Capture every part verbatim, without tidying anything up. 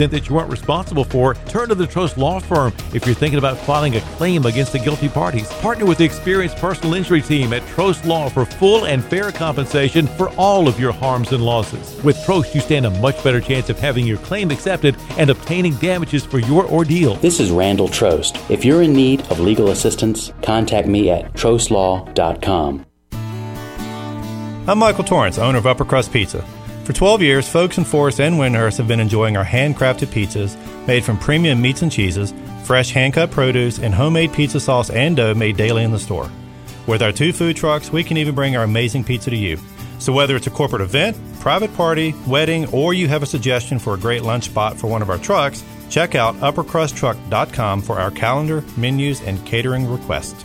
that you weren't responsible for, turn to the Trost Law Firm. If you're thinking about filing a claim against the guilty parties, partner with the experienced personal injury team at Trost Law for full and fair compensation for all of your harms and losses. With Trost, you stand a much better chance of having your claim accepted and obtaining damages for your ordeal. This is Randall Trost. If you're in need of legal assistance, contact me at trost law dot com. I'm Michael Torrance, owner of Upper Crust Pizza. For twelve years, folks in Forest and Windhurst have been enjoying our handcrafted pizzas made from premium meats and cheeses, fresh hand-cut produce, and homemade pizza sauce and dough made daily in the store. With our two food trucks, we can even bring our amazing pizza to you. So whether it's a corporate event, private party, wedding, or you have a suggestion for a great lunch spot for one of our trucks, check out upper crust truck dot com for our calendar, menus, and catering requests.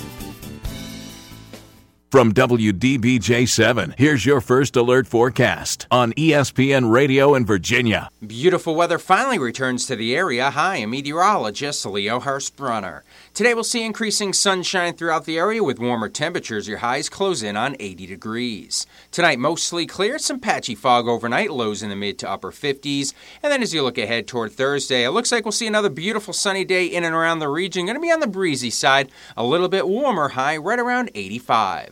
From W D B J seven, here's your first alert forecast on E S P N Radio in Virginia. Beautiful weather finally returns to the area. Hi, I'm meteorologist Leo Hurst-Brunner. Today we'll see increasing sunshine throughout the area with warmer temperatures. Your highs close in on eighty degrees. Tonight mostly clear, some patchy fog overnight, lows in the mid to upper fifties. And then as you look ahead toward Thursday, it looks like we'll see another beautiful sunny day in and around the region. Going to be on the breezy side, a little bit warmer, high right around eighty-five.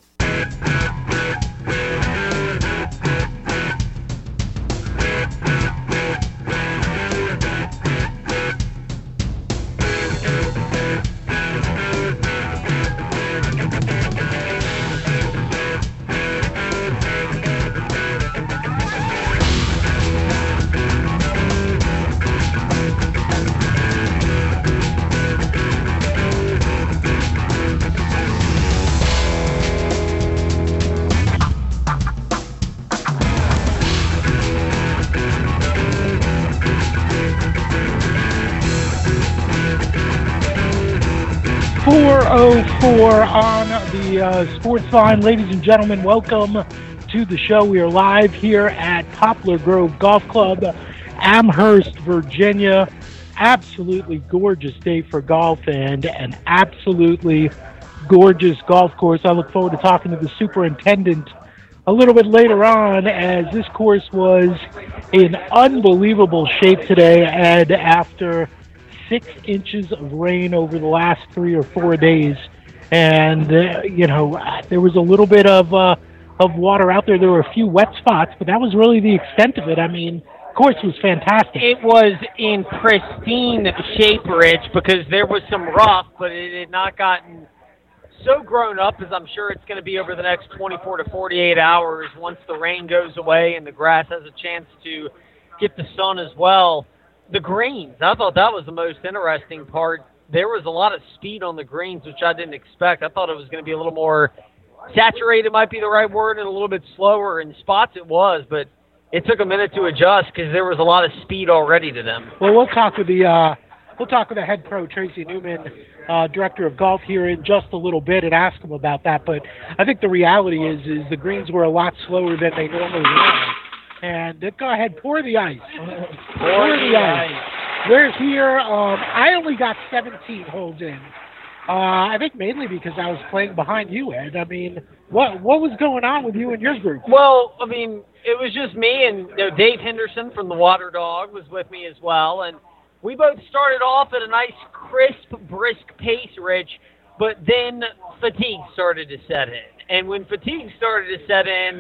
four oh four on the uh, Sports Line. Ladies and gentlemen, welcome to the show. We are live here at Poplar Grove Golf Club, Amherst, Virginia. Absolutely gorgeous day for golf and an absolutely gorgeous golf course. I look forward to talking to the superintendent a little bit later on, as this course was in unbelievable shape today, and after six inches of rain over the last three or four days. And, uh, you know, there was a little bit of uh, of water out there. There were a few wet spots, but that was really the extent of it. I mean, the course was fantastic. It was in pristine shape, Rich, because there was some rough, but it had not gotten so grown up as I'm sure it's going to be over the next twenty-four to forty-eight hours once the rain goes away and the grass has a chance to get the sun as well. The greens, I thought that was the most interesting part. There was a lot of speed on the greens, which I didn't expect. I thought it was going to be a little more saturated, might be the right word, and a little bit slower. In spots it was, but it took a minute to adjust because there was a lot of speed already to them. Well, we'll talk with the uh, we'll talk with the head pro, Tracy Newman, uh, director of golf, here in just a little bit and ask him about that. But I think the reality is is the greens were a lot slower than they normally are. And uh, go ahead, pour the ice. Pour, pour the ice. ice. We're here. Um, I only got seventeen holes in. Uh, I think mainly because I was playing behind you, Ed. I mean, what what was going on with you and your group? Well, I mean, it was just me and you know, Dave Henderson from the Water Dog was with me as well. And we both started off at a nice, crisp, brisk pace, Rich, but then fatigue started to set in. And when fatigue started to set in,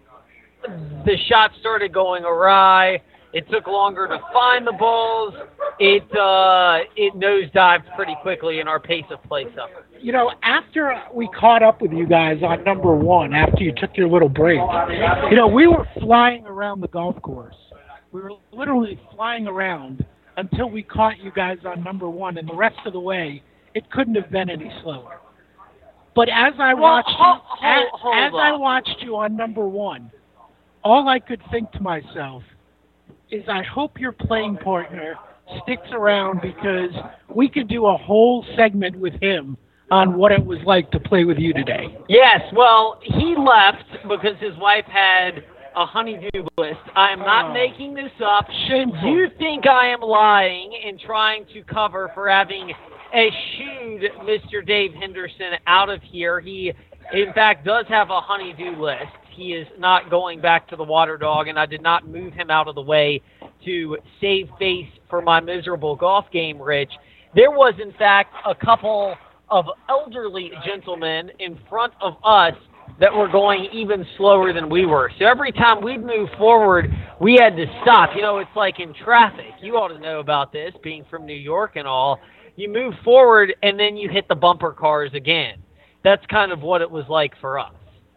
the shots started going awry. It took longer to find the balls. It uh, it nosedived pretty quickly, and our pace of play suffered. You know, after we caught up with you guys on number one, after you took your little break, you know, we were flying around the golf course. We were literally flying around until we caught you guys on number one, and the rest of the way, it couldn't have been any slower. But as I watched well, hold, you, as, hold as I watched you on number one, all I could think to myself is I hope your playing partner sticks around, because we could do a whole segment with him on what it was like to play with you today. Yes, well, he left because his wife had a honeydew list. I am not oh, making this up. Shameful. You think I am lying and trying to cover for having eschewed Mister Dave Henderson out of here. He, in fact, does have a honeydew list. He is not going back to the Water Dog, and I did not move him out of the way to save face for my miserable golf game, Rich, there was, in fact, a couple of elderly gentlemen in front of us that were going even slower than we were. So every time we'd move forward, we had to stop. You know, it's like in traffic. You ought to know about this, being from New York and all. You move forward, and then you hit the bumper cars again. That's kind of what it was like for us.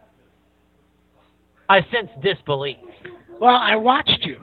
I sense disbelief. Well, I watched you.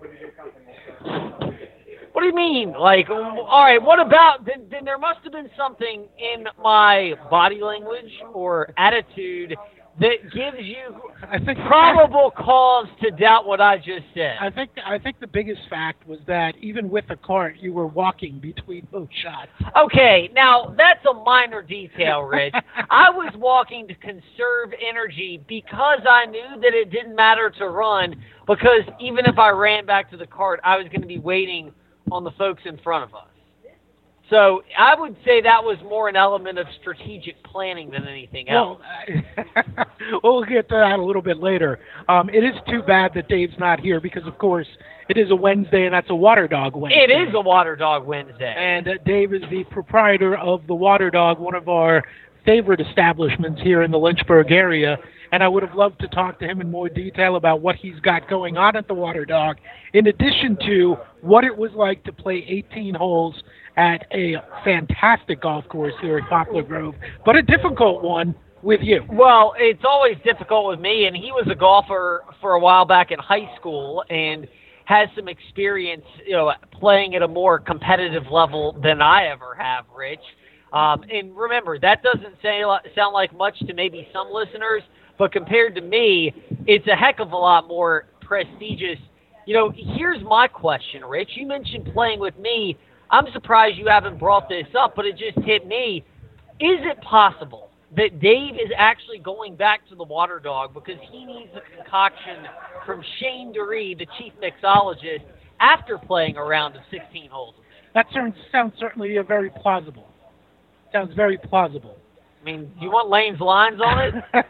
What do you mean? Like, all right, what about, then, then there must have been something in my body language or attitude that gives you I think probable cause to doubt what I just said. I think I think the biggest fact was that even with the cart, you were walking between both shots. Okay, now that's a minor detail, Rich. I was walking to conserve energy because I knew that it didn't matter to run, because even if I ran back to the cart, I was going to be waiting on the folks in front of us. So I would say that was more an element of strategic planning than anything else. Well, we'll get to that a little bit later. Um, it is too bad that Dave's not here because, of course, it is a Wednesday, and that's a Water Dog Wednesday. It is a Water Dog Wednesday. And uh, Dave is the proprietor of the Water Dog, one of our favorite establishments here in the Lynchburg area. And I would have loved to talk to him in more detail about what he's got going on at the Water Dog, in addition to what it was like to play eighteen holes at a fantastic golf course here at Poplar Grove, but a difficult one with you. Well, it's always difficult with me, and he was a golfer for a while back in high school and has some experience, you know, playing at a more competitive level than I ever have, Rich. Um, and remember, that doesn't say, sound like much to maybe some listeners, but compared to me, it's a heck of a lot more prestigious. You know, here's my question, Rich. You mentioned playing with me. I'm surprised you haven't brought this up, but it just hit me. Is it possible that Dave is actually going back to the Water Dog because he needs a concoction from Shane Duree, the chief mixologist, after playing a round of sixteen holes? That sounds, sounds certainly a very plausible. Sounds very plausible. I mean, do you want Lane's lines on it?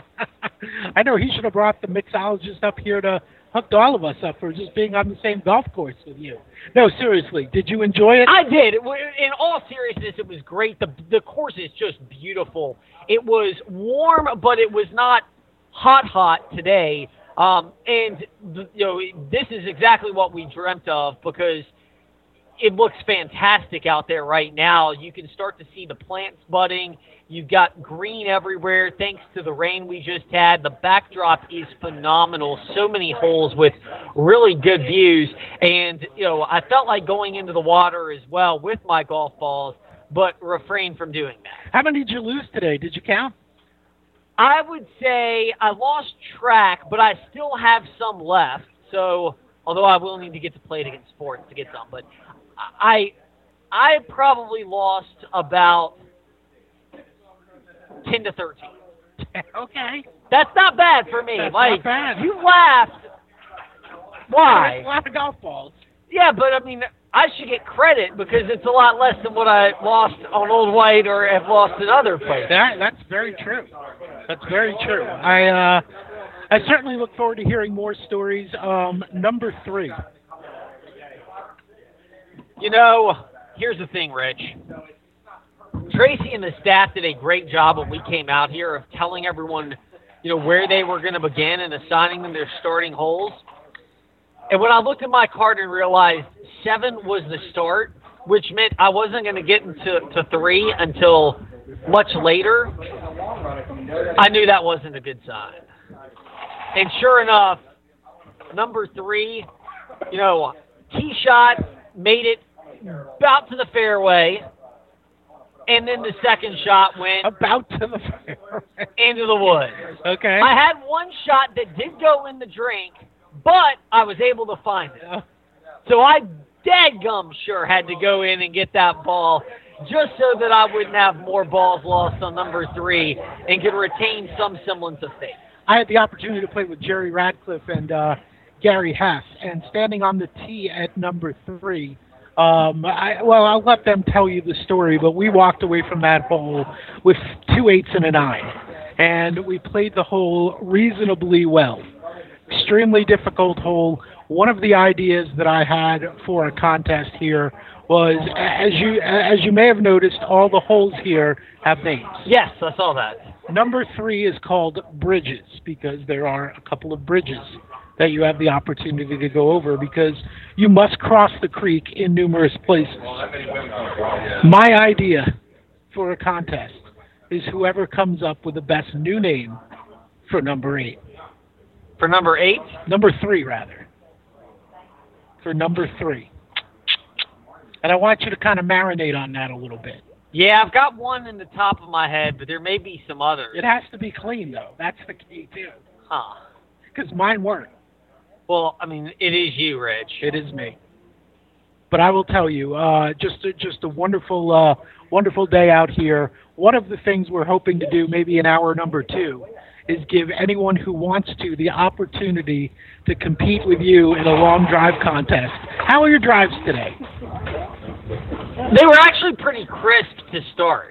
I know he should have brought the mixologist up here to hook all of us up for just being on the same golf course with you. No, seriously, did you enjoy it? I did. It, in all seriousness, it was great. The the course is just beautiful. It was warm, but it was not hot, hot today. Um, and you know, this is exactly what we dreamt of, because it looks fantastic out there right now. You can start to see the plants budding. You've got green everywhere thanks to the rain we just had. The backdrop is phenomenal. So many holes with really good views. And, you know, I felt like going into the water as well with my golf balls, but refrained from doing that. How many did you lose today? Did you count? I would say I lost track, but I still have some left. So, although I will need to get to play it against sports to get some, but I I probably lost about ten to thirteen. Okay. That's not bad for me. That's like, not bad. You laughed. Why? A lot of golf balls. Yeah, but I mean, I should get credit because it's a lot less than what I lost on Old White or have lost in other places. That, that's very true. That's very true. I uh, I certainly look forward to hearing more stories. Um, number three. You know, here's the thing, Rich. Tracy and the staff did a great job when we came out here of telling everyone, you know, where they were going to begin and assigning them their starting holes. And when I looked at my card and realized seven was the start, which meant I wasn't going to get into to three until much later, I knew that wasn't a good sign. And sure enough, number three, you know, tee shot, made it about to the fairway, and then the second shot went about to the fairway into the woods. Okay. I had one shot that did go in the drink, but I was able to find it. So I dadgum sure had to go in and get that ball just so that I wouldn't have more balls lost on number three and could retain some semblance of faith. I had the opportunity to play with Jerry Radcliffe and uh, Gary Hess, and standing on the tee at number three, um, I, well, I'll let them tell you the story, but we walked away from that hole with two eights and a nine, and we played the hole reasonably well. Extremely difficult hole. one of the ideas that I had for a contest here was, as you as you may have noticed, all the holes here have names. Yes, I saw that. Number three is called Bridges because there are a couple of bridges that you have the opportunity to go over because you must cross the creek in numerous places. My idea for a contest is whoever comes up with the best new name for number eight. For number eight? Number three, rather. For number three. And I want you to kind of marinate on that a little bit. Yeah, I've got one in the top of my head, but there may be some others. It has to be clean, though. That's the key, too. Huh. Because mine weren't. Well, I mean, it is you, Rich. It is me. But I will tell you, uh, just a, just a wonderful, uh, wonderful day out here. One of the things we're hoping to do, maybe in hour number two, is give anyone who wants to the opportunity to compete with you in a long drive contest. How are your drives today? They were actually pretty crisp to start.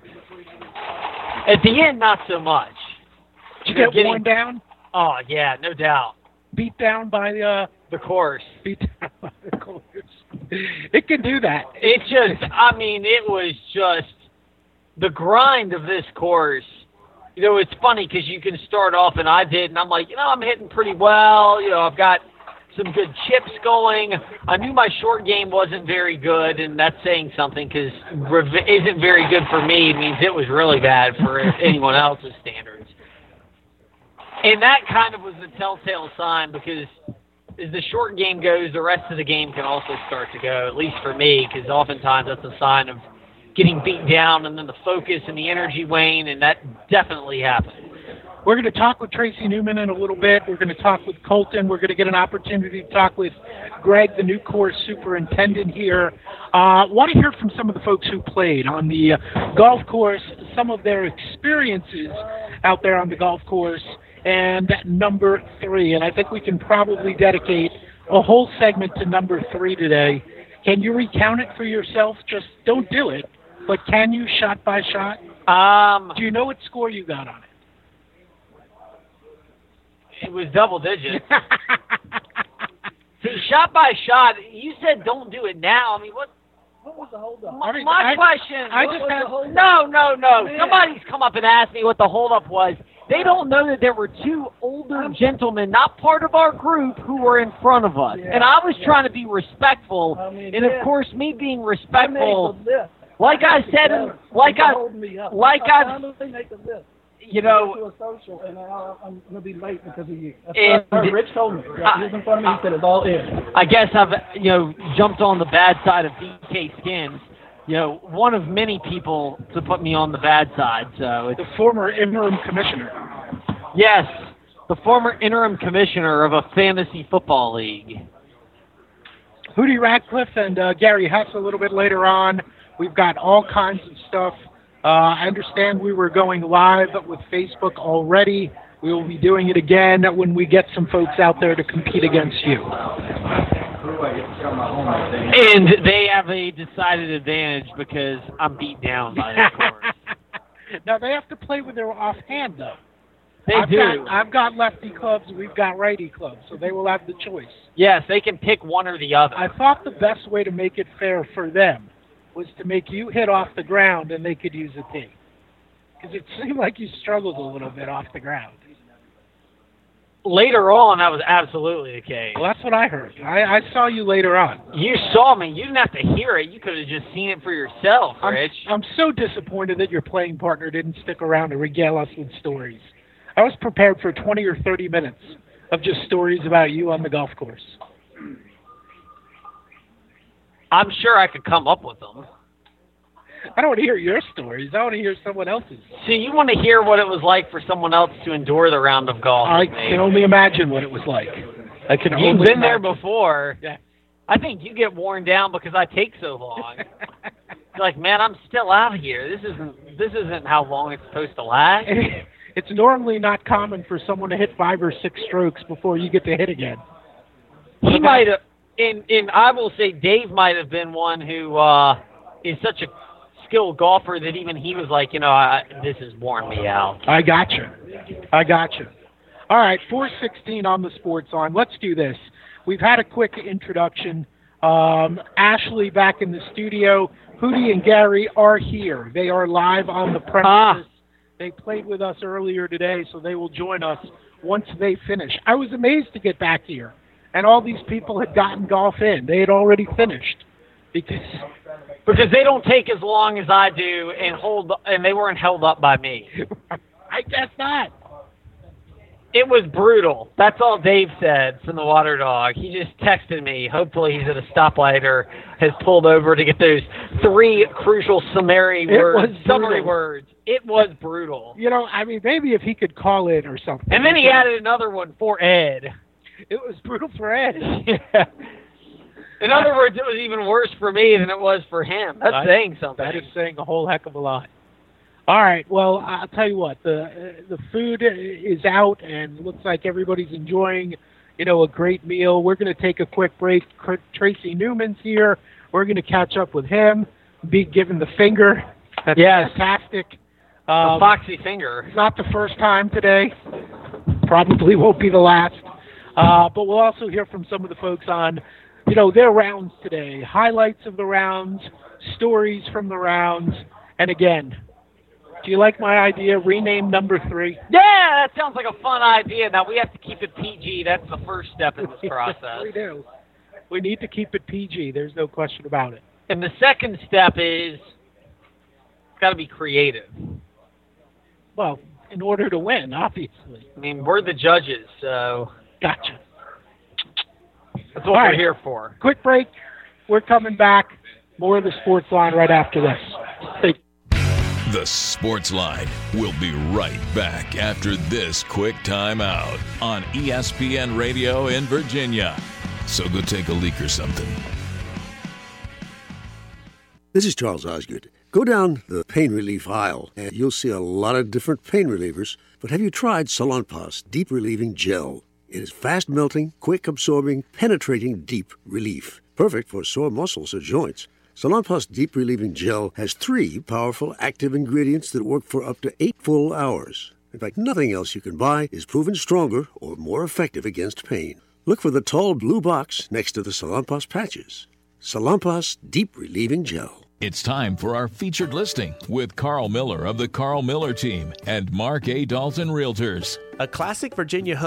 At the end, not so much. Did you get getting, worn down? Oh, yeah, no doubt. Beat down by the... Uh, the course. Beat down by the course. It can do that. It just, I mean, it was just the grind of this course. You know, it's funny because you can start off, and I did, and I'm like, you know, I'm hitting pretty well. You know, I've got some good chips going. I knew my short game wasn't very good, and that's saying something because rev- isn't very good for me. It means it was really bad for anyone else's standards. And that kind of was the telltale sign because as the short game goes, the rest of the game can also start to go, at least for me, because oftentimes that's a sign of getting beat down and then the focus and the energy wane, and that definitely happened. We're going to talk with Tracy Newman in a little bit. We're going to talk with Colton. We're going to get an opportunity to talk with Greg, the new course superintendent here. I uh, want to hear from some of the folks who played on the uh, golf course, some of their experiences out there on the golf course, and number three. And I think we can probably dedicate a whole segment to number three today. Can you recount it for yourself? Just don't do it, but can you shot by shot? Um, do you know what score you got on it? It was double digits. See, shot by shot, you said don't do it now. I mean, what? What was the holdup? My, I mean, my I, question. I what just was had, the hold no, no, no. Man. Somebody's come up and asked me what the holdup was. They don't know that there were two older gentlemen, not part of our group, who were in front of us. Yeah, and I was yeah. trying to be respectful. I mean, and, yeah. of course, me being I respectful, made the list. like I said, Better. like You're I, holding me up. like I I, finally made the list. you To know, a social, and now I'm going to be late because of you. That's And- what Rich told me. Yeah, he was in front of me. He said it's all in. I guess I've, you know, jumped on the bad side of D K Skins. You know, one of many people to put me on the bad side. So it's the former interim commissioner. Yes, the former interim commissioner of a fantasy football league. Hootie Ratcliffe and uh, Gary Hess a little bit later on. We've got all kinds of stuff. Uh, I understand we were going live with Facebook already. We will be doing it again when we get some folks out there to compete against you. And they have a decided advantage because I'm beat down by that course. Now, they have to play with their offhand, though. They I've do. Got, I've got lefty clubs, we've got righty clubs, so they will have the choice. Yes, they can pick one or the other. I thought the best way to make it fair for them was to make you hit off the ground and they could use a tee. Because it seemed like you struggled a little bit off the ground. Later on, that was absolutely the case. Well, that's what I heard. I, I saw you later on. You saw me. You didn't have to hear it. You could have just seen it for yourself, I'm, Rich. I'm so disappointed that your playing partner didn't stick around to regale us with stories. I was prepared for twenty or thirty minutes of just stories about you on the golf course. I'm sure I could come up with them. I don't want to hear your stories. I want to hear someone else's. So you want to hear what it was like for someone else to endure the round of golf? I with me. can only imagine what it was like. I can You've only been there imagine. before. Yeah. I think you get worn down because I take so long. You're like, man, I'm still out here. This isn't this isn't how long it's supposed to last. It's normally not common for someone to hit five or six strokes before you get to hit again. He might have, and and I will say, Dave might have been one who uh, is such a skilled golfer that even he was like, you know, I, this is worn me out. I gotcha. I gotcha. All right, four sixteen on the sports arm. Let's do this. we've had a quick introduction. Um, Ashley back in the studio. Hootie and Gary are here. They are live on the premises. Ah. They played with us earlier today, so they will join us once they finish. I was amazed to get back here, and all these people had gotten golf in. They had already finished because because they don't take as long as I do, and hold, and they weren't held up by me. I guess not. It was brutal. That's all Dave said from the Water Dog. He just texted me. Hopefully he's at a stoplight or has pulled over to get those three crucial summary words. Summary words. It was brutal. You know, I mean, maybe if he could call in or something. And then he added another one for Ed. It was brutal for Ed. Yeah. In other words, it was even worse for me than it was for him. That's I, saying something. That is saying a whole heck of a lot. All right, well, I'll tell you what, the uh, the food is out and looks like everybody's enjoying, you know, a great meal. We're going to take a quick break. Tracy Newman's here. We're going to catch up with him, be given the finger. That's yes. fantastic. Um, a foxy finger. Not the first time today. Probably won't be the last. Uh, but we'll also hear from some of the folks on, you know, their rounds today, highlights of the rounds, stories from the rounds, and again, do you like my idea? Rename number three. Yeah, that sounds like a fun idea. Now, we have to keep it P G. That's the first step in this process. We do. We need to keep it P G. There's no question about it. And the second step is it's got to be creative. Well, in order to win, obviously. I mean, we're the judges, so. Gotcha. That's what All we're right. here for. Quick break. We're coming back. More of the Sports Line right after this. Stay The Sports Line will be right back after this quick timeout on E S P N Radio in Virginia. So go take a leak or something. This is Charles Osgood. Go down the pain relief aisle and you'll see a lot of different pain relievers. But have you tried Salonpas Deep Relieving Gel? It is fast melting, quick absorbing, penetrating deep relief. Perfect for sore muscles or joints. Salonpas Deep Relieving Gel has three powerful active ingredients that work for up to eight full hours. In fact, nothing else you can buy is proven stronger or more effective against pain. Look for the tall blue box next to the Salonpas patches. Salonpas Deep Relieving Gel. It's time for our featured listing with Carl Miller of the Carl Miller Team and Mark A. Dalton Realtors. A classic Virginia home